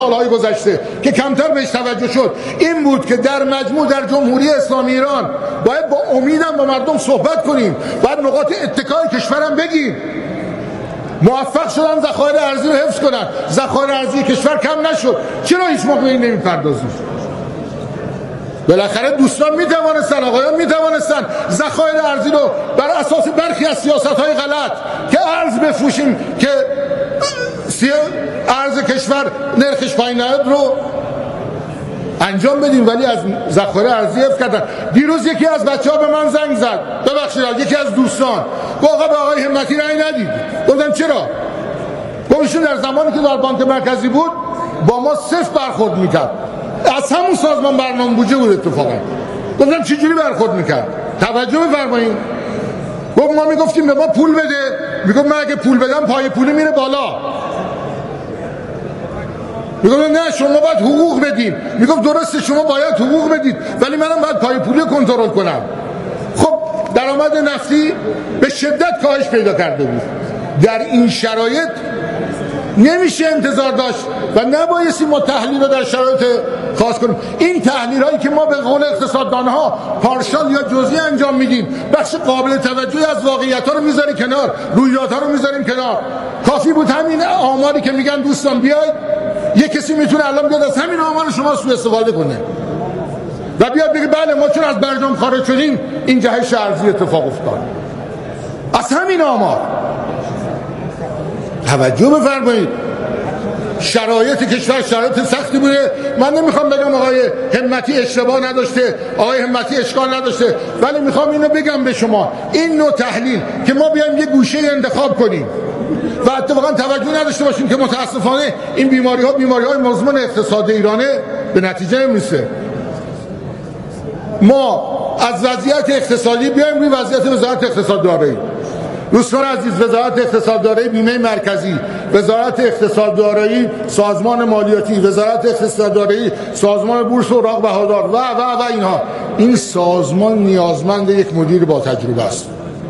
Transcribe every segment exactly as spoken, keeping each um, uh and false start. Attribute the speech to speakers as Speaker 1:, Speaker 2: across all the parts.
Speaker 1: سالهای گذشته که کمتر بهش توجه شد این بود که در مجموع در جمهوری اسلامی ایران باید با امیدم با مردم صحبت کنیم، باید نقاط اتکای کشورم بگیم. موفق شدن ذخایر ارزی رو حفظ کنن، ذخایر ارزی کشور کم نشد. چرا هیچ موقع این نمی‌پردازیم؟ بالاخره دوستان میتوانستن، آقایان میتوانستن ذخایر ارزی رو بر اساس برخی از سیاست‌های غلط که ارز بفروشیم که ارز کشور نرخش پایین نیاد رو انجام بدیم، ولی از ذخایر ارزی حفظ کردن. دیروز یکی از بچه‌ها به من زنگ زد، ببخشید یکی از دوستان گفت آقا به آقای همتی رأی ندید. گفتم چرا؟ گفت ایشون در زمانی که در بانک مرکزی بود با ما صفر برخورد میکرد، از همون سازمان برنامه بودجه بود اتفاقا. گفتم چه جوری برخورد میکرد؟ توجه بفرمایید. گفت ما میگفتیم به ما پول بده، میگفت من اگه پول بدم پای پولی میره بالا. میگفت نه شما باید حقوق بدین. میگفت درسته شما باید حقوق بدید ولی منم باید پای پولی کنترل کنم. خب درآمد نفتی به شدت کاهش پیدا کرده بود. در این شرایط نمیشه انتظار داشت و نبایستی ما تحلیل رو در شرایط خاص کنیم. این تحلیل هایی که ما به قول اقتصاددان ها پارشال یا جزئی انجام میدیم بخش قابل توجهی از واقعیت ها رو میذاری کنار، رویداد ها رو میذاریم کنار. کافی بود همین آماری که میگن دوستان بیاید، یک کسی میتونه الان بیاد از همین آمار شما سوء استفاده کنه و بیاد بگه بله ما چون از برجام خارج شدیم این جهش ارزی اتفاق افتاد. از همین آمار توجه بفرمایید. شرایط کشور شرایط سختی بوده. من نمیخوام بگم آقای همتی اشتباه نداشته، آقای همتی اشکال نداشته، ولی میخوام اینو بگم به شما، این نوع تحلیل که ما بیایم یه گوشه انتخاب کنیم و اتفاقا توجه نداشته باشیم که متاسفانه این بیماری ها بیماری های مزمن اقتصاد ایرانه، به نتیجه نمیرسه. ما از وضعیت اقتصادی بیایم روی وضعیت وزارت اقتصاد دارایی. دوستان عزیز، وزارت اقتصاد دارایی بیمه مرکزی، وزارت اقتصاد دارایی سازمان مالیاتی، وزارت اقتصاد دارایی سازمان بورس اوراق بهادار و و و اینها، این سازمان نیازمند یک مدیر با تجربه است.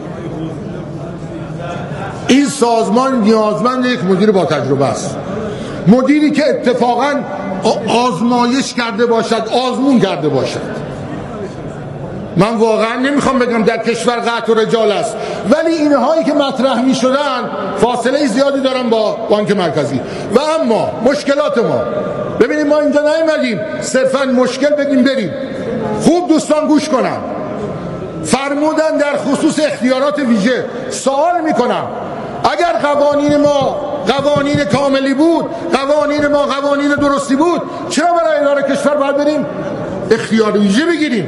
Speaker 1: این سازمان نیازمند یک مدیر با تجربه است، مدیری که اتفاقاً آزمایش کرده باشد، آزمون کرده باشد. من واقعا نمیخوام بگم در کشور قطع و رجال است، ولی اینهایی که مطرح میشدن فاصله زیادی دارن با بانک مرکزی. و اما مشکلات ما، ببینید ما اینجا نیومدیم صرفا مشکل بگیم بریم. خوب دوستان گوش کنن، فرمودن در خصوص اختیارات ویژه. سوال میکنم اگر قوانین ما قوانین کاملی بود، قوانین ما قوانین درستی بود، چرا برای اداره کشور باید بریم اختیار ویژه بگیریم؟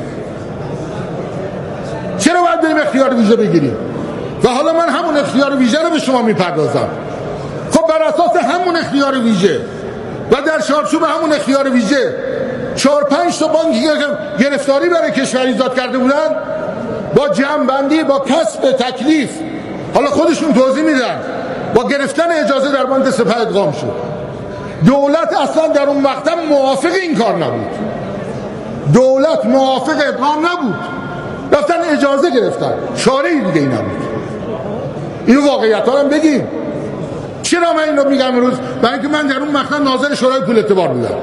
Speaker 1: چرا باید بریم اختیار ویژه بگیریم؟ و حالا من همون اختیار ویژه رو به شما میپردازم. خب بر اساس همون اختیار ویژه و در چارچوب همون اختیار ویژه چهار پنج تا بانکی که گرفتاری برای کشور ایجاد کرده بودن با جمع‌بندی، با کسب تکلیف، حالا خودشون توضیح میدن، با گرفتن اجازه در بانک سپه ادغام شد. دولت اصلا در اون وقت موافق این کار نبود. دولت موافق ادغام نبود، رفتن اجازه گرفتن، چاره‌ای دیگه ای نبود. اینو واقعیت ها هم بگیم. چرا من اینو میگم امروز؟ برای اینکه من در اون مقطع ناظر شورای پول اعتبار بودم.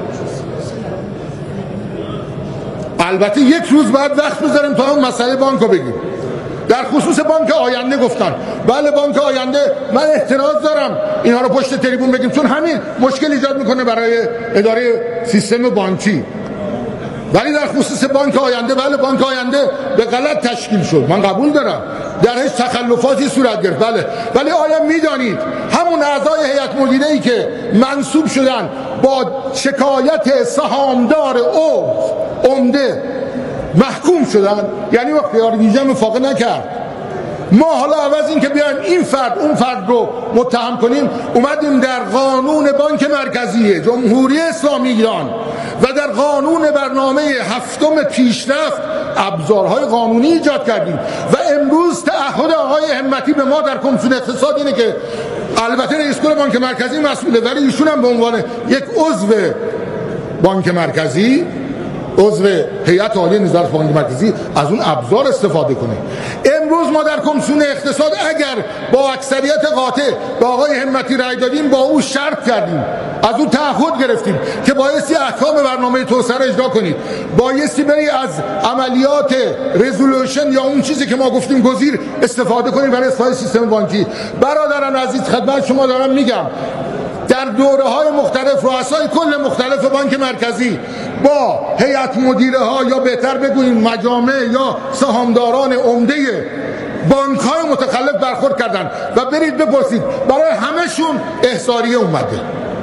Speaker 1: البته یک روز بعد وقت بذاریم تا اون مسئله بانک رو بگیم. در خصوص بانک آینده گفتن بله بانک آینده من اعتراض دارم اینها رو پشت تریبون بگیم، چون همین مشکل ایجاد میکنه برای اداره سیستم بانکی. ولی در خصوص بانک آینده، بله بانک آینده به غلط تشکیل شد، من قبول دارم، در هیچ تخلفاتی صورت گرفت، بله، ولی آیا میدانید همون اعضای هیئت مدیره‌ای که منصوب شدن با شکایت سهامدار او عمده محکوم شدن، یعنی وقتی اختیار ویژه مفاقه نکرد. ما حالا عوض این که بیایم این فرد اون فرد رو متهم کنیم، اومدیم در قانون بانک مرکزی جمهوری اسلامی ایران و در قانون برنامه هفتم پیشرفت ابزارهای قانونی ایجاد کردیم و امروز تعهد آقای همتی به ما در کمیسیون اقتصاد اینه که البته رئیس کل بانک مرکزی مسئوله، ولی ایشون هم به عنوان یک عضو بانک مرکزی عضو هیئت عالی نظارت بانک مرکزی از اون ابزار استفاده کنه. امروز ما در کمیسیون اقتصاد اگر با اکثریت قاطع با آقای همتی رأی دادیم، با او شرط کردیم، از اون تعهد گرفتیم که بایستی احکام برنامه توسعه را اجرا کنید، بایستی بری از عملیات رزولوشن یا اون چیزی که ما گفتیم گزیر استفاده کنید برای اصلاح سیستم بانکی. برادران عزیز، خدمت شما دارم میگم در دوره‌های مختلف رؤسای کل مختلف بانک مرکزی با هیئت مدیره ها یا بهتر بگوییم مجامع یا سهامداران عمده بانک‌های متخلف برخورد کردن و برید بپرسید برای همه‌شون احضاریه اومده،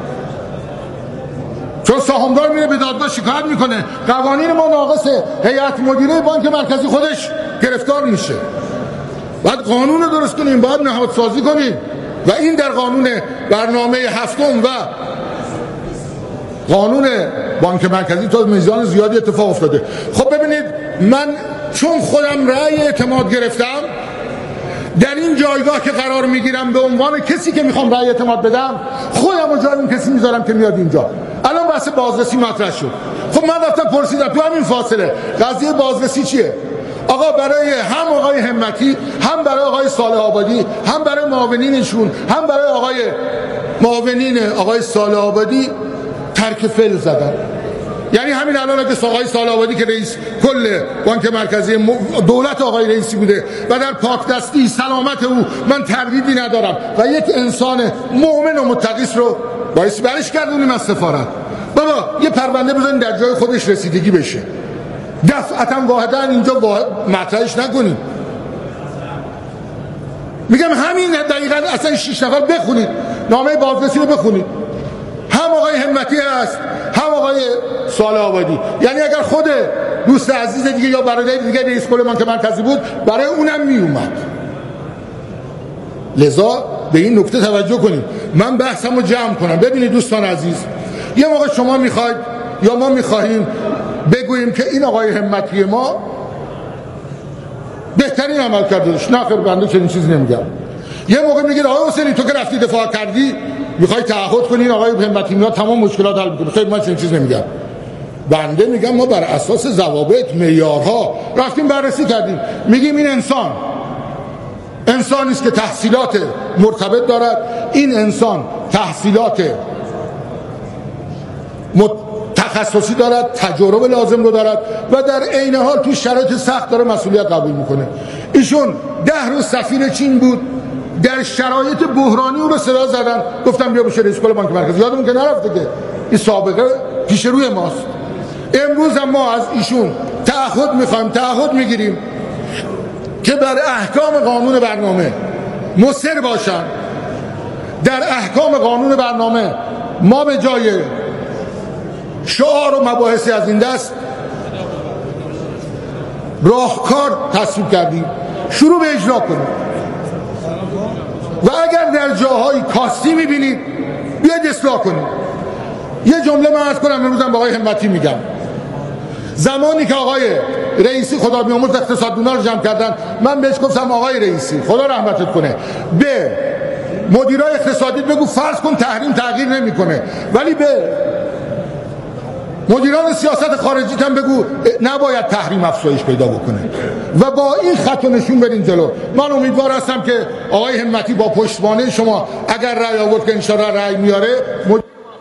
Speaker 1: چون سهامدار میره به دادگاه شکایت میکنه، قوانین ما ناقصه، هیئت مدیره بانک مرکزی خودش گرفتار میشه. باید قانون رو درست کنیم، باید نهادسازی کنیم و این در قانون برنامه هفتم و قانون بانک مرکزی تا میزان زیادی اتفاق افتاده. خب ببینید، من چون خودم رأی اعتماد گرفتم در این جایگاه که قرار میگیرم به عنوان کسی که میخوام رأی اعتماد بدم، خودم رو جای این کسی میذارم که میاد اینجا. الان بحث بازرسی مطرح شد. خب من رفتم پرسیدم تو همین فاصله قضیه بازرسی چیه؟ آقا برای هم آقای همتی، هم برای آقای صالح آبادی، هم برای معاونینشون، هم برای آقای معاونین آقای صالح آبادی ترک فعل زدن. یعنی همین الان اگه آقای صالح آبادی که رئیس کل بانک مرکزی دولت آقای رئیسی بوده و در پاک دستی سلامت او من تردیدی ندارم و یک انسان مؤمن و متقی رو باعث برش کردونیم از سفارت، بابا یه پرونده بزنید در جای خودش رسیدگی بشه، دفعتا واحدا اینجا مطرحش نکنید. میگم همین دقیقاً اصلا شش نفر بخونید نامه بازرسی رو بخونید، هم آقای همتی هست هم آقای صالح آبادی. یعنی اگر خود دوست عزیز دیگه یا برادر دیگه رئیس کل بانک مرکزی بود برای اونم میومد. لذا به این نکته توجه کنید. من بحثمو جمع کنم. ببینید دوستان عزیز، یه موقع شما میخواید یا ما میخواهیم بگوییم که این آقای همتی ما بهترین عمل کردش. نه خیر، بنده چنین چیزی نمیگم. یه موقع میگید آقای حسینی تو که رفتی دفاع کردی میخوای تعهد کنین آقای همتی میاد تمام مشکلات حل میکنه. خیر، من چنین چیزی نمیگم. بنده میگم ما بر اساس ضوابط، معیارها رفتیم بررسی کردیم. میگیم این انسان انسانی است که تحصیلات مرتبط دارد، این انسان تحصیلات تخصصی دارد، تجربه لازم رو دارد و در عین حال تو شرایط سخت داره مسئولیت قبول میکنه. ایشون ده روز سفیر چین بود، در شرایط بحرانی او رو صدا زدن، گفتم بیا بشه رئیس کل بانک مرکزی. یادمون که نرفته که این سابقه پیش روی ماست. امروز هم ما از ایشون تعهد میخوایم، تعهد میگیریم که بر احکام قانون برنامه مصر باشن. در احکام قانون برنامه ما به جای شعار و مباحثی از این دست راهکار تصویب کردیم، شروع به اجرا کنیم و اگر در جاهای کاستی میبینید بیاید اصلاح کنید. یه جمله من عرض کنم امروزم با آقای همتی میگم. زمانی که آقای رئیسی خدا بیامرز اقتصاددونا رو جمع کردن، من بهش گفتم آقای رئیسی خدا رحمتت کنه به مدیرای اقتصادی بگو فرض کن تحریم تغییر نمیکنه، ولی به مدیران سیاست خارجی هم بگو نباید تحریم افزایش پیدا بکنه و با این خط و نشون بریم جلو. من امیدوار هستم که آقای همتی با پشتوانه شما اگر رأی آورد که انشاءالله رأی میاره مد...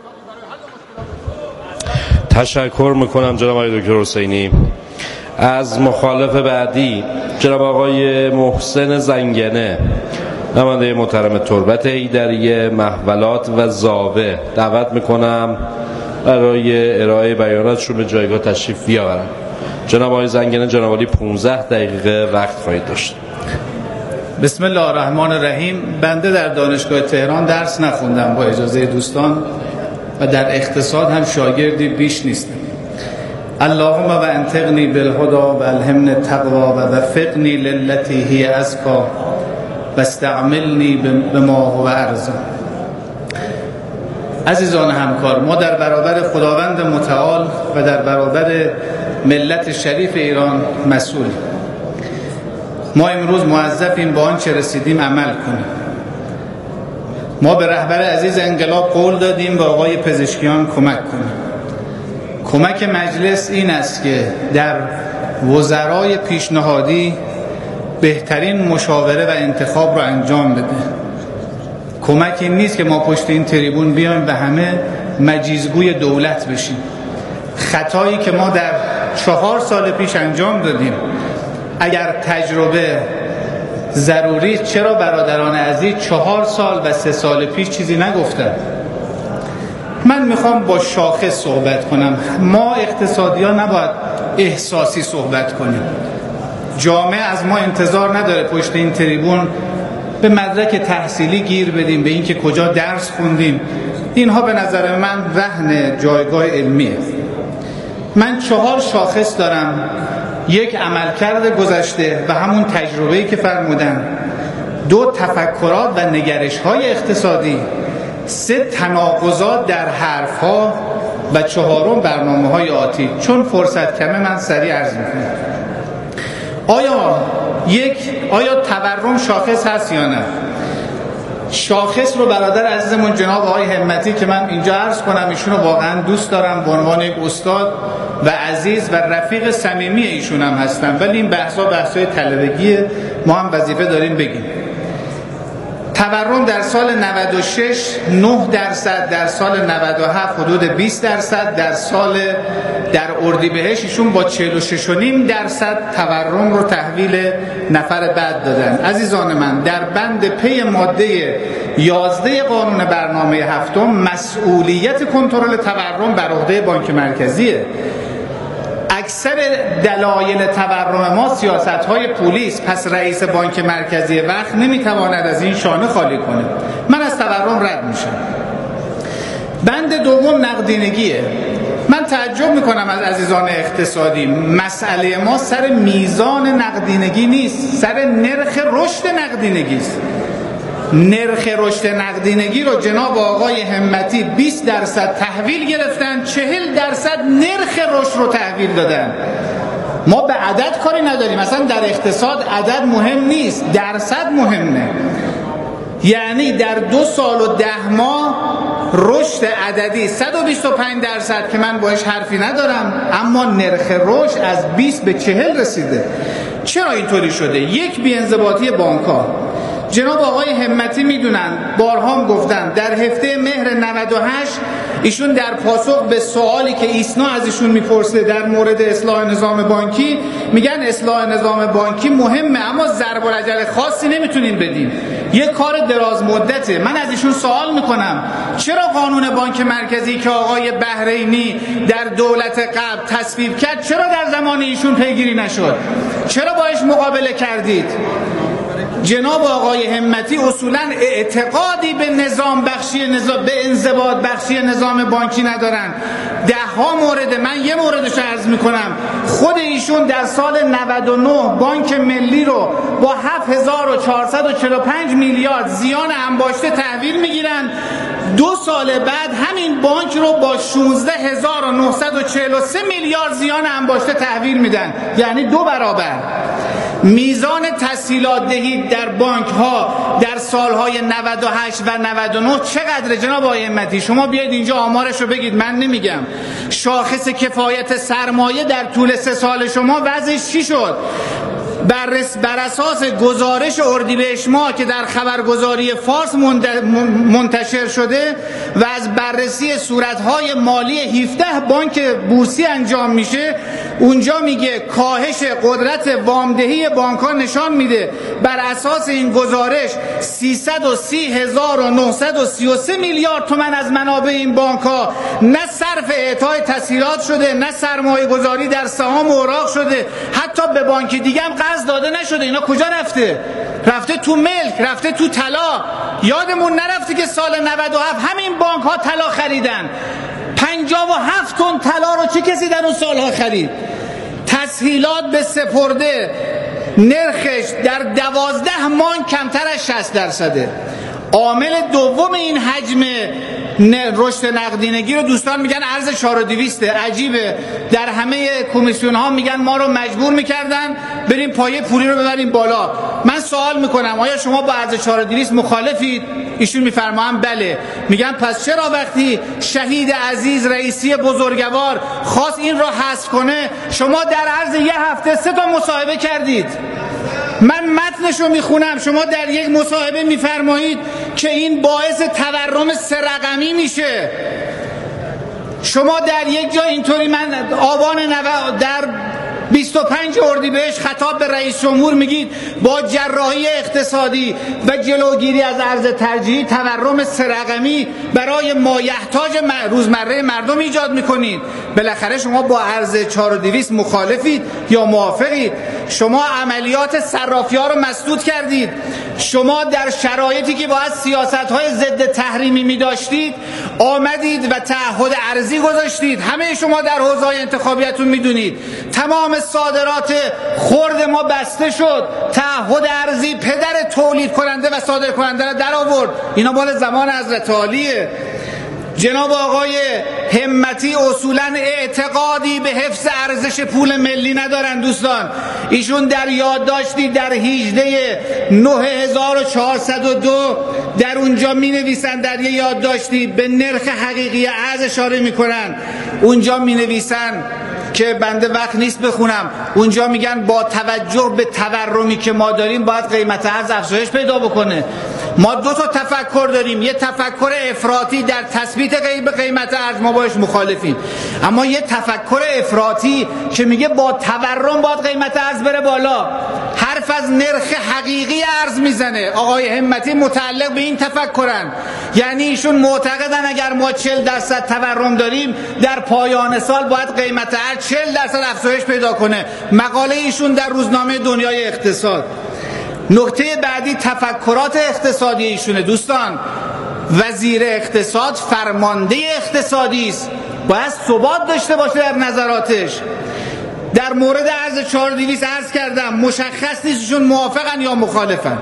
Speaker 2: تشکر میکنم جناب آقای دکتر حسینی. از مخالف بعدی جناب آقای محسن زنگنه، نماینده محترم تربت حیدریه، محولات و زاوه، دعوت میکنم برای ارائه بیاناتشون به جایگاه تشریف بیاورن. جناب آقای زنگنه، جناب عالی پانزده دقیقه وقت خواهید داشت.
Speaker 3: بسم الله الرحمن الرحیم. بنده در دانشگاه تهران درس نخوندم با اجازه دوستان و در اقتصاد هم شاگردی بیش نیستم. اللهم و انطقنی بالهدی و الهمنی التقوی و وفقنی للتی هی ازکی و استعملنی بما هو ارزق. عزیزان همکار، ما در برابر خداوند متعال و در برابر ملت شریف ایران مسئول. ما امروز موظفیم با آنچه رسیدیم عمل کنیم. ما به رهبر عزیز انقلاب قول دادیم به آقای پزشکیان کمک کنیم. کمک مجلس این است که در وزرای پیشنهادی بهترین مشاوره و انتخاب رو انجام بده. کمک این نیست که ما پشت این تریبون بیایم و همه مجیزگوی دولت بشیم. خطایی که ما در چهار سال پیش انجام دادیم، اگر تجربه ضروری، چرا برادران عزیز چهار سال و سه سال پیش چیزی نگفتن؟ من میخوام با شاخص صحبت کنم. ما اقتصادی‌ها نباید احساسی صحبت کنیم. جامعه از ما انتظار نداره پشت این تریبون به مدرک تحصیلی گیر بدیم، به اینکه کجا درس خوندیم. اینها به نظر من رهن جایگاه علمیه. من چهار شاخص دارم: یک، عملکرد گذشته و همون تجربه‌ای که فرمودن; دو، تفکرات و نگرش‌های اقتصادی; سه، تناقضات در حرف‌ها; و چهارم، برنامه‌های آتی. چون فرصت کمه من سریع عرض می‌کنم. آیا یک آیا تورم شاخص هست یا نه؟ شاخص رو برادر عزیزمون جناب آقای همتی که من اینجا عرض کنم ایشونو واقعا دوست دارم، به عنوان یک استاد و عزیز و رفیق صمیمی ایشون هم هستم، ولی این بحثا بحثای طلبگیه، ما هم وظیفه داریم بگیم. تورم در سال نود و شش نه درصد، در سال نود و هفت حدود بیست درصد، در سال در اردیبهشت ایشون با چهل و شش و نیم درصد تورم رو تحویل نفر بعد دادن. عزیزان من، در بند پی ماده یازده قانون برنامه هفتم مسئولیت کنترل تورم بر عهده بانک مرکزیه. اکثر دلایل تورم ما سیاست‌های پولی است، پس رئیس بانک مرکزی وقت نمیتواند از این شانه خالی کنه. من از تورم رد میشم. بند دوم نقدینگیه. من تعجب میکنم از عزیزان اقتصادی. مسئله ما سر میزان نقدینگی نیست، سر نرخ رشد نقدینگی است. نرخ رشد نقدینگی رو جناب آقای همتی بیست درصد تحویل گرفتن، چهل درصد نرخ رشد رو تحویل دادن. ما به عدد کاری نداریم، مثلا در اقتصاد عدد مهم نیست، درصد مهمه. یعنی در دو سال و ده ماه رشد عددی صد و بیست و پنج درصد که من باش حرفی ندارم، اما نرخ رشد از بیست به چهل رسیده. چرا اینطوری شده؟ یک، بی‌انضباطی بانک‌ها. جناب آقای همتی میدونن، بارها هم گفتن، در هفته مهر نود و هشت ایشون در پاسخ به سوالی که ایسنا از ایشون میپرسه در مورد اصلاح نظام بانکی میگن اصلاح نظام بانکی مهمه اما ضرب العجل خاصی نمیتونیم بدیم، یک کار دراز مدته. من از ایشون سوال میکنم چرا قانون بانک مرکزی که آقای بحرینی در دولت قبل تصویب کرد چرا در زمان ایشون پیگیری نشد؟ چرا باش مقابله کردید؟ جناب آقای همتی اصولاً اعتقادی به نظام بخشی نظام به انضباط بخشی نظام بانکی ندارن. ده ها مورد، من یه موردش عرض میکنم. خود ایشون در سال نود و نه بانک ملی رو با هفت هزار و چهارصد و چهل و پنج میلیارد زیان انباشته تحویل میگیرن، دو سال بعد همین بانک رو با شانزده هزار و نهصد و چهل و سه میلیارد زیان انباشته تحویل میدن، یعنی دو برابر. میزان تسهیلات دهی در بانک ها در سالهای نود و هشت و نود و نه چقدره جناب آقای همتی؟ شما بیاید اینجا آمارش رو بگید، من نمیگم. شاخص کفایت سرمایه در طول سه سال شما وضعش چی شد؟ بر بر اساس گزارش اردیبهشت ماه که در خبرگزاری فارس منتشر شده و از بررسی صورتهای مالی هفده بانک بورسی انجام میشه، اونجا میگه کاهش قدرت وامدهی بانک ها نشان میده بر اساس این گزارش سیصد و سی هزار و نهصد و سی و سه میلیارد تومان از منابع این بانک ها نه صرف اعطای تسهیلات شده، نه سرمایه گذاری در سهام و اوراق شده، حتی به بانک دیگه هم قرض داده نشده. اینا کجا رفته؟ رفته تو ملک، رفته تو طلا. یادمون نرفته که سال نود و هفت همین بانک ها طلا خریدن. پنجاه و هفت تن طلا رو چه کسی در اون سالها خرید؟ تسهیلات به سپرده نرخش در دوازده ماه کمتر از شصت درصده. عامل دوم این حجم رشد نقدینگی رو دوستان میگن ارز چهار و دویسته. عجیبه، در همه کمیسیون ها میگن ما رو مجبور میکردن بریم پایه پولی رو ببریم بالا. من سوال میکنم آیا شما با ارز چهار و دویست مخالفید؟ ایشون میفرمایند بله. میگن پس چرا وقتی شهید عزیز رئیسی بزرگوار خواست این رو حذف کنه شما در عرض یه هفته سه تا مصاحبه کردید؟ من متنش رو میخونم، شما در یک مصاحبه میفرمایید که این باعث تورم سه رقمی میشه. شما در یک جا اینطوری، من آبان نو... در بیست و پنج اردیبهشت خطاب به رئیس جمهور میگید با جراحی اقتصادی و جلوگیری از ارز ترجیحی تورم سه رقمی برای مایحتاج روزمره مردم ایجاد میکنید. بالاخره شما با ارز چهار و دویست مخالفید یا موافقید؟ شما عملیات صرافی ها رو مسدود کردید. شما در شرایطی که باید سیاست های ضد تحریمی می داشتید آمدید و تعهد ارزی گذاشتید. همه شما در حوزه انتخابیتون میدونید تمام صادرات خرد ما بسته شد. تعهد ارزی پدر تولید کننده و صادر کننده را در آورد. اینا مال زمان حضرت عالیه. جناب آقای همتی اصولا اعتقادی به حفظ ارزش پول ملی ندارن دوستان. ایشون در یادداشتی در هجده نه هزار و چهارصد و دو در اونجا می نویسن، در یه یادداشتی به نرخ حقیقی ارز اشاره میکنن. اونجا می نویسن که بنده وقت نیست بخونم، اونجا میگن با توجه به تورمی که ما داریم باید قیمت ارز افزایش پیدا بکنه. ما دو تا تفکر داریم، یه تفکر افراطی در تثبیت قیمت ارز، ما باش مخالفیم، اما یه تفکر افراطی که میگه با تورم باید قیمت ارز بره بالا، حرف از نرخ حقیقی ارز میزنه. آقای همتی متعلق به این تفکرن، یعنی ایشون معتقدن اگر ما چهل درصد تورم داریم در پایان سال باید قیمت ارز چهل درصد افزایش پیدا کنه. مقاله ایشون در روزنامه دنیای اقتصاد. نکته بعدی تفکرات اقتصادی ایشونه دوستان. وزیر اقتصاد فرمانده اقتصادی است، باید ثبات داشته باشه در نظراتش. در مورد ارز چهار و دویست عرض کردم مشخص نیست ایشون موافقن یا مخالفن.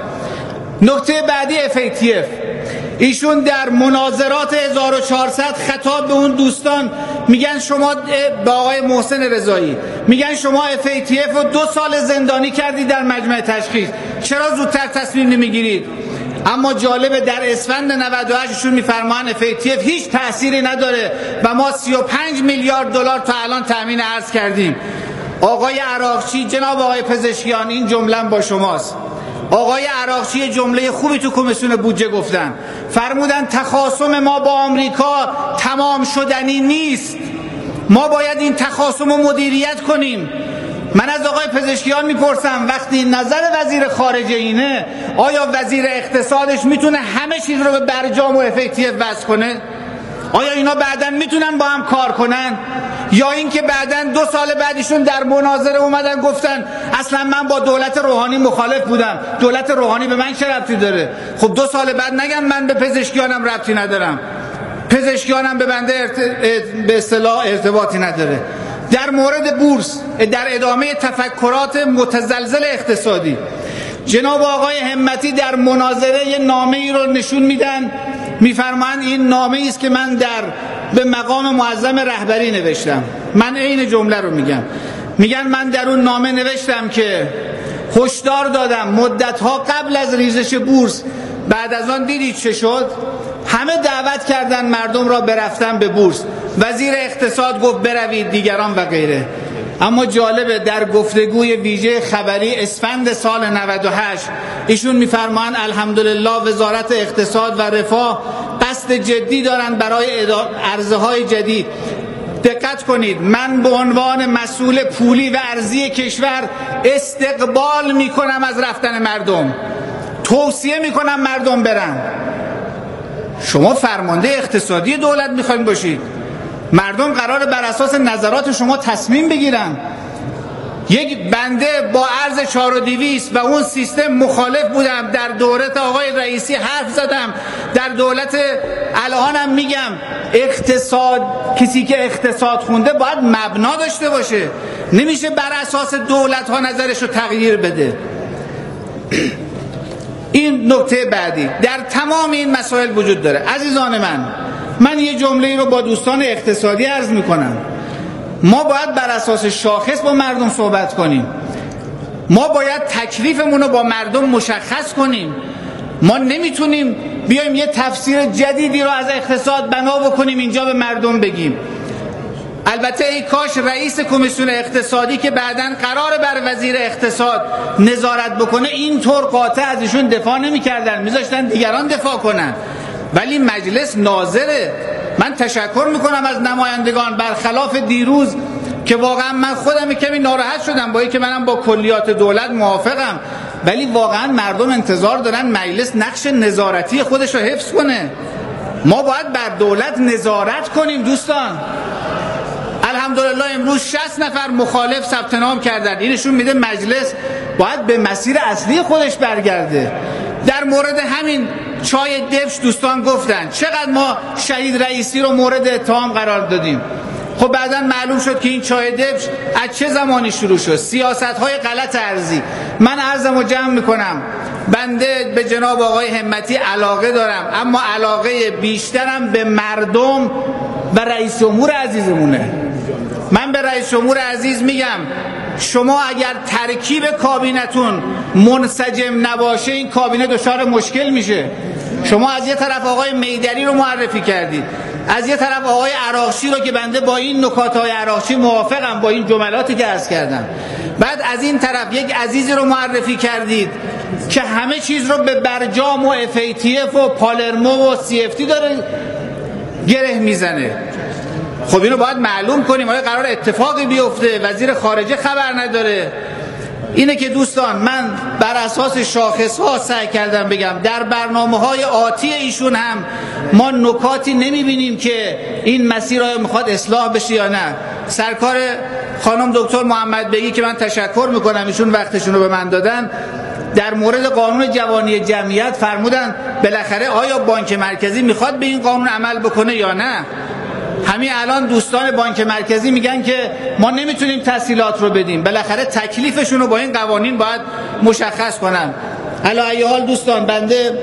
Speaker 3: نکته بعدی اف ای تی اف، ایشون در مناظرات هزار و چهارصد خطاب به اون دوستان میگن شما، به آقای محسن رضایی میگن شما اف ای تی اف رو دو سال زندانی کردید در مجمع تشخیص، چرا زودتر تصمیم نمیگیرید؟ اما جالبه در اسفند نود و هشت ایشون میفرمان اف ای تی اف هیچ تأثیری نداره و ما سی و پنج میلیارد دلار تا الان تامین ارز کردیم. آقای عراقچی، جناب آقای پزشکیان، این جمله با شماست. آقای عراقچی جمله خوبی تو کمیسیون بودجه گفتن، فرمودن تخاصم ما با آمریکا تمام شدنی نیست، ما باید این تخاصم رو مدیریت کنیم. من از آقای پزشکیان میپرسم وقتی نظر وزیر خارجه اینه، آیا وزیر اقتصادش میتونه همه چیز رو به برجام و اف ای تی اف وصل کنه؟ آیا اینا بعداً میتونن با هم کار کنن؟ یا اینکه بعداً دو سال بعدشون در مناظره اومدن گفتن اصلا من با دولت روحانی مخالف بودم، دولت روحانی به من چه ربطی داره؟ خب دو سال بعد نگم من به پزشکیانم ربطی ندارم، پزشکیانم به بنده ارت... به اصطلاح ارتباطی نداره. در مورد بورس، در ادامه تفکرات متزلزل اقتصادی، جناب آقای همتی در مناظره یه نامه ای رو نشون میدن، میفرمان این نامه ای است که من در به مقام معظم رهبری نوشتم. من عین جمله رو میگم. میگن من در اون نامه نوشتم که هشدار دادم مدت‌ها قبل از ریزش بورس، بعد از آن دیدید چه شد؟ همه دعوت کردن مردم را برفتن به بورس، وزیر اقتصاد گفت بروید، دیگران و غیره. اما جالبه در گفتگوی ویژه خبری اسفند سال نود و هشت ایشون میفرمان الحمدلله وزارت اقتصاد و رفاه قصد جدی دارن برای عرضه های جدید. دقت کنید، من به عنوان مسئول پولی و ارزی کشور استقبال میکنم از رفتن مردم، توصیه میکنم مردم برن. شما فرمانده اقتصادی دولت میخواین باشید، مردم قراره بر اساس نظرات شما تصمیم بگیرن. یک بنده با ارز چهار و دویست و اون سیستم مخالف بودم، در دولت آقای رئیسی حرف زدم، در دولت الانم میگم اقتصاد، کسی که اقتصاد خونده باید مبنا داشته باشه، نمیشه بر اساس دولت ها نظرش رو تغییر بده. این نکته بعدی در تمام این مسائل وجود داره. عزیزان من، من یه جمله رو با دوستان اقتصادی عرض میکنم. ما باید بر اساس شاخص با مردم صحبت کنیم. ما باید تکلیفمون رو با مردم مشخص کنیم. ما نمیتونیم بیایم یه تفسیر جدیدی رو از اقتصاد بنا بکنیم اینجا به مردم بگیم. البته ای کاش رئیس کمیسیون اقتصادی که بعداً قراره بر وزیر اقتصاد نظارت بکنه اینطور قاطع از ایشون دفاع نمی‌کردن، میذاشتن دیگران دفاع کنن. ولی مجلس ناظره. من تشکر میکنم از نمایندگان، برخلاف دیروز که واقعا من خودم کمی ناراحت شدم با اینکه منم با کلیات دولت موافقم، ولی واقعا مردم انتظار دارن مجلس نقش نظارتی خودش رو حفظ کنه. ما باید بر دولت نظارت کنیم دوستان. الحمدلله امروز شصت نفر مخالف ثبت نام کردن. اینشون میده مجلس باید به مسیر اصلی خودش برگرده. در مورد همین چای دبش دوستان گفتن چقدر ما شهید رئیسی رو مورد اتهام قرار دادیم. خب بعداً معلوم شد که این چای دبش از چه زمانی شروع شد؟ سیاست‌های غلط ارزی. من عرضمو جمع میکنم، بنده به جناب آقای همتی علاقه دارم، اما علاقه بیشترم به مردم و رئیس جمهور عزیزمونه. من به رئیس جمهور عزیز میگم شما اگر ترکیب کابینتون منسجم نباشه این کابینه دچار مشکل میشه. شما از یه طرف آقای میدری رو معرفی کردید، از یه طرف آقای عراقچی رو که بنده با این نکات‌های عراقچی موافقم، با این جملاتی که عرض کردم. بعد از این طرف یک عزیزی رو معرفی کردید که همه چیز رو به برجام و اف ای تی اف و پالرمو و سی اف تی داره گره میزنه. خب اینو باید معلوم کنیم. آیا قرار اتفاقی بیفته؟ وزیر خارجه خبر نداره. اینه که دوستان من بر اساس شاخص ها سعی کردم بگم در برنامه های آتی ایشون هم ما نکاتی نمیبینیم که این مسیر رو میخواد اصلاح بشه یا نه. سرکار خانم دکتر محمد بگی که من تشکر میکنم ایشون وقتشون رو به من دادن، در مورد قانون جوانی جمعیت فرمودن بالاخره آیا بانک مرکزی میخواد به این قانون عمل بکنه یا نه. همین الان دوستان بانک مرکزی میگن که ما نمیتونیم تسهیلات رو بدیم، بالاخره تکلیفشون رو با این قوانین باید مشخص کنن. علی ای حال دوستان بنده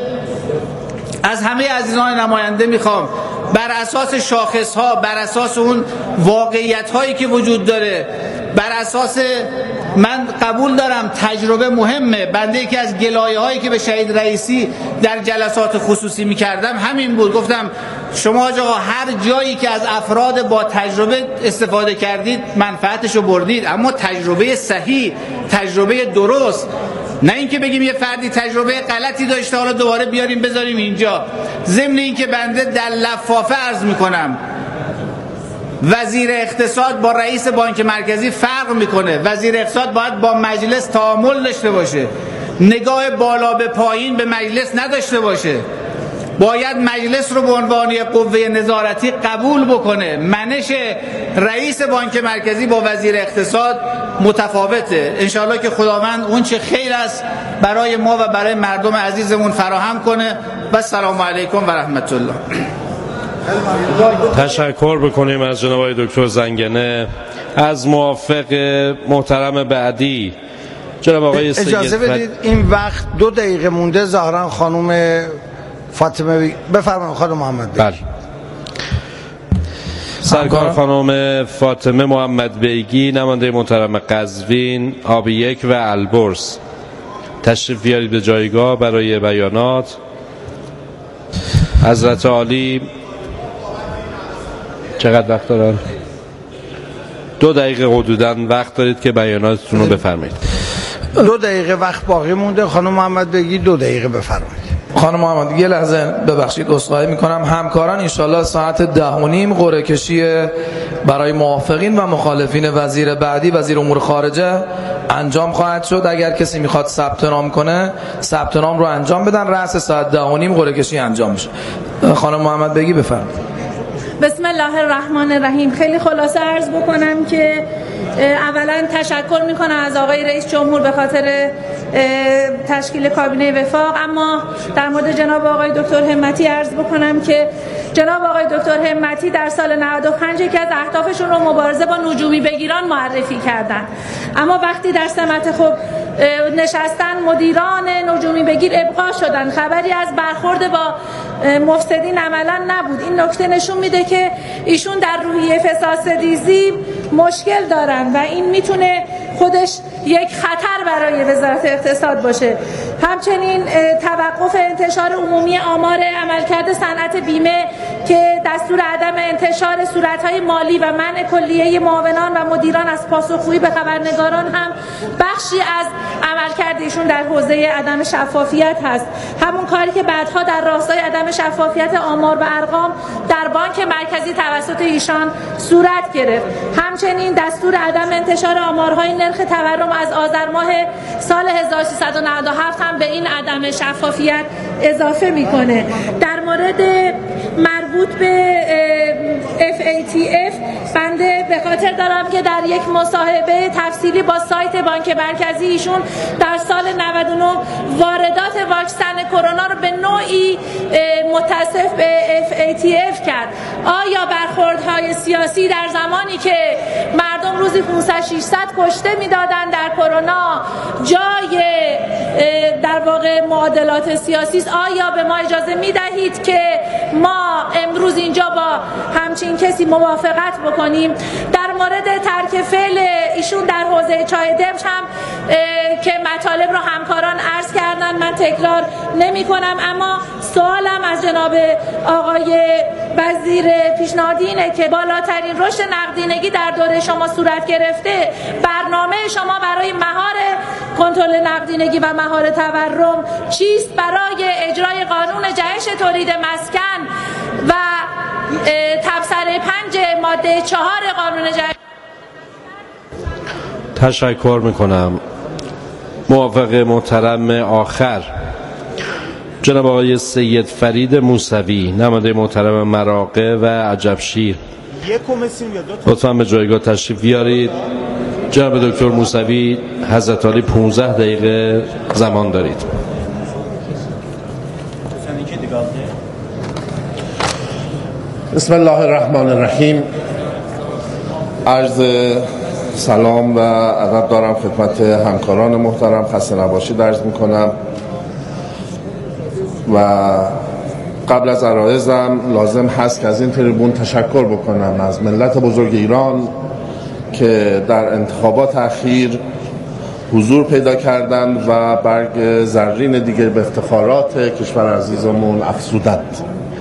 Speaker 3: از همه عزیزان نماینده میخوام بر اساس شاخص ها، بر اساس اون واقعیت هایی که وجود داره، بر اساس من قبول دارم تجربه مهمه. بنده یکی از گلایه هایی که به شهید رئیسی در جلسات خصوصی میکردم همین بود. گفتم شما آقا هر جایی که از افراد با تجربه استفاده کردید منفعتشو بردید، اما تجربه صحیح، تجربه درست، نه اینکه بگیم یه فردی تجربه غلطی داشته حالا دوباره بیاریم بذاریم اینجا. ضمن اینکه بنده در لفافه عرض میکنم وزیر اقتصاد با رئیس بانک مرکزی فرق میکنه. وزیر اقتصاد باید با مجلس تعامل داشته باشه، نگاه بالا به پایین به مجلس نداشته باشه. باید مجلس رو به عنوان قوه نظارتی قبول بکنه. منش رئیس بانک مرکزی با وزیر اقتصاد متفاوته. انشاءالله که خداوند اون چه خیر است برای ما و برای مردم عزیزمون فراهم کنه. و السلام علیکم و رحمت الله.
Speaker 2: تشکر بکنیم از جناب آقای دکتر زنگنه. از موافق محترم بعدی جناب آقای سید.
Speaker 4: اجازه بدید این وقت دو دقیقه مونده، ظاهرا خانم فاطمه بفرمایید. خانم محمد
Speaker 2: بله. سرکار خانم فاطمه محمد بیگی نماینده محترم قزوین آب یک و البرز تشریف بیارید به جایگاه برای بیانات. حضرت عالی چقدر وقت دارن؟ دو دقیقه حدوداً وقت دارید که بیاناتتون رو بفرمایید.
Speaker 4: دو دقیقه وقت باقی مونده. خانم محمد بگی دو دقیقه بفرمایید.
Speaker 5: خانم محمد یه لحظه ببخشید عذرخواهی میکنم. همکاران انشالله ساعت ده و نیم قرعه کشی برای موافقین و مخالفین وزیر بعدی وزیر امور خارجه انجام خواهد شد. اگر کسی میخواد ثبت نام کنه ثبت نام رو انجام بدن. رأس ساعت ده و نیم قرعه کشی انجام میشه. خانم محمد بگی بفرمایید.
Speaker 6: بسم الله الرحمن الرحیم. خیلی خلاصه عرض بکنم که اولا تشکر میکنم از آقای رئیس جمهور به خاطر تشکیل کابینه وفاق. اما در مورد جناب آقای دکتر همتی عرض بکنم که جناب آقای دکتر همتی در سال نود و پنج یکی از اهدافشون رو مبارزه با نجومی بگیران معرفی کردن، اما وقتی در سمت خب نشستن مدیران نجومی بگیر ابقا شدن، خبری از برخورد با مفسدین عملا نبود. این نکته نشون میده که ایشون در روحیه فسادستیزی مشکل دارن و این میتونه خودش یک خطر برای وزارت اقتصاد باشه. همچنین توقف انتشار عمومی آمار عملکرد صنعت بیمه که دستور عدم انتشار صورت‌های مالی و منع کلیه معاونان و مدیران از پاسخگویی به خبرنگاران هم بخشی از عملکرد ایشون در حوزه عدم شفافیت هست. همون کاری که بعدها در راستای عدم شفافیت آمار و ارقام در بانک مرکزی توسط ایشان صورت گرفت. همچنین دستور عدم انتشار آمارهای نرخ تورم از آذر ماه سال هزار و سیصد و نود و هفت هم به این عدم شفافیت اضافه میکنه. در مورد مربوط به اف ای تی اف بنده به خاطر دارم که در یک مصاحبه تفصیلی با سایت بانک مرکزی ایشون در سال نود و نه واردات واکسن کرونا رو به نوعی متصف به اف ای تی اف کرد. آیا برخوردهای سیاسی در زمانی که مردم روزی پانصد ششصد کشته میدادن در کرونا جای در واقع معادلات سیاسی است؟ آیا به ما اجازه میدهید که ما امروز اینجا با همچین کسی موافقت بکنیم؟ در مورد ترک فعل ایشون در حوزه چای دمش هم که مطالب رو همکاران عرض کردن من تکرار نمی کنم، اما سوالم از جناب آقای وزیر پیشنهادی اینه که بالاترین رشد نقدینگی در دوره شما صورت گرفته، برنامه شما برای مهار کنترل نقدینگی و مهار تورم چیست برای اجرای قانون جهش تولید مسکن و تبصره پنج ماده چهار قانون جهش؟
Speaker 2: تشکر میکنم. موافق محترم آخر جناب آقای سید فرید موسوی نماینده محترم مراغه و عجبشیر لطفاً به جایگاه تشریف بیارید. جناب دکتر موسوی حضرت عالی پانزده دقیقه زمان دارید.
Speaker 7: بسم الله الرحمن الرحیم. عرض سلام و ادب دارم خدمت همکاران محترم، خسته نباشید عرض میکنم و قبل از عرایضم لازم هست که از این تریبون تشکر بکنم از ملت بزرگ ایران که در انتخابات اخیر حضور پیدا کردند و برگ زرین دیگر به افتخارات کشور عزیزمون افزودند.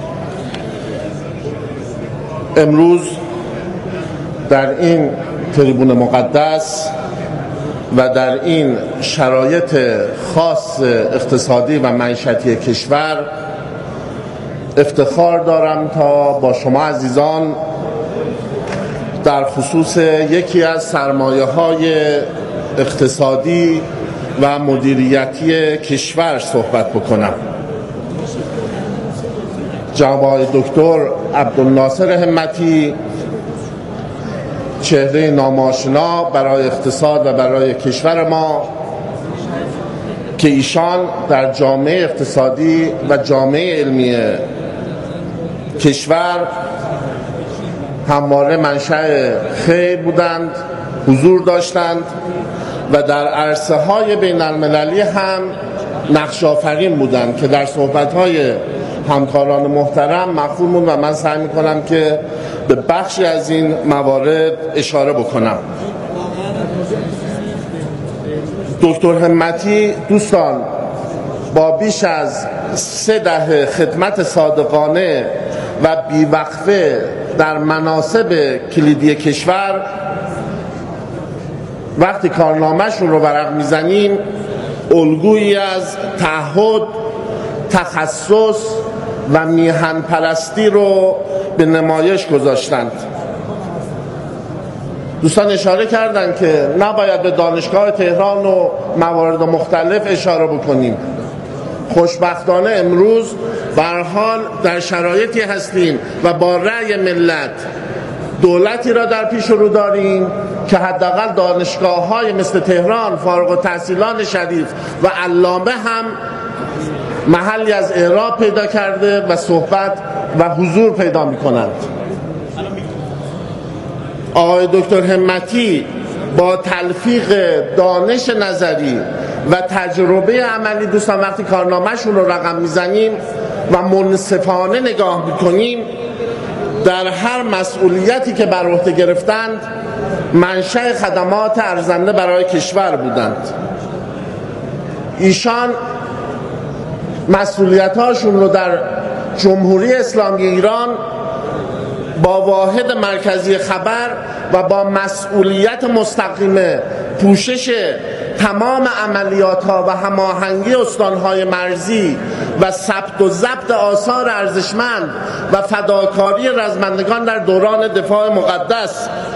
Speaker 7: امروز در این تریبون مقدس و در این شرایط خاص اقتصادی و معیشتی کشور افتخار دارم تا با شما عزیزان در خصوص یکی از سرمایه‌های اقتصادی و مدیریتی کشور صحبت بکنم. جناب آقای دکتر عبدالناصر همتی چهره ناماشنا برای اقتصاد و برای کشور ما که ایشان در جامعه اقتصادی و جامعه علمی کشور همواره منشأ خیر بودند، حضور داشتند و در عرصه های بین المللی هم نقش آفرین بودند که در صحبت های همکاران محترم مفهوم بود و من سعی میکنم که به بخشی از این موارد اشاره بکنم. دکتر همتی دوستان با بیش از سه دهه خدمت صادقانه و بیوقفه در مناصب کلیدی کشور وقتی کارنامه‌شون رو ورق میزنیم الگویی از تعهد، تخصص و میهن پرستی رو به نمایش گذاشتند. دوستان اشاره کردند که نباید به دانشگاه تهران و موارد مختلف اشاره بکنیم. خوشبختانه امروز به هر حال در شرایطی هستیم و با رأی ملت دولتی را در پیش رو داریم که حداقل دانشگاه‌های مثل تهران فارغ التحصیلان شریف و علامه هم محلی از اعراب پیدا کرده و صحبت و حضور پیدا می‌کنند. آقای دکتر همتی با تلفیق دانش نظری و تجربه عملی، دوستان وقتی کارنامه‌شون رو رقم میزنیم و منصفانه نگاه میکنیم، در هر مسئولیتی که بر عهده گرفتند منشأ خدمات ارزنده برای کشور بودند. ایشان مسئولیت‌هاشون رو در جمهوری اسلامی ایران با واحد مرکزی خبر و با مسئولیت مستقیم پوشش تمام عملیات ها و هماهنگی استانهای مرزی و ثبت و ضبط آثار ارزشمند و فداکاری رزمندگان در دوران دفاع مقدس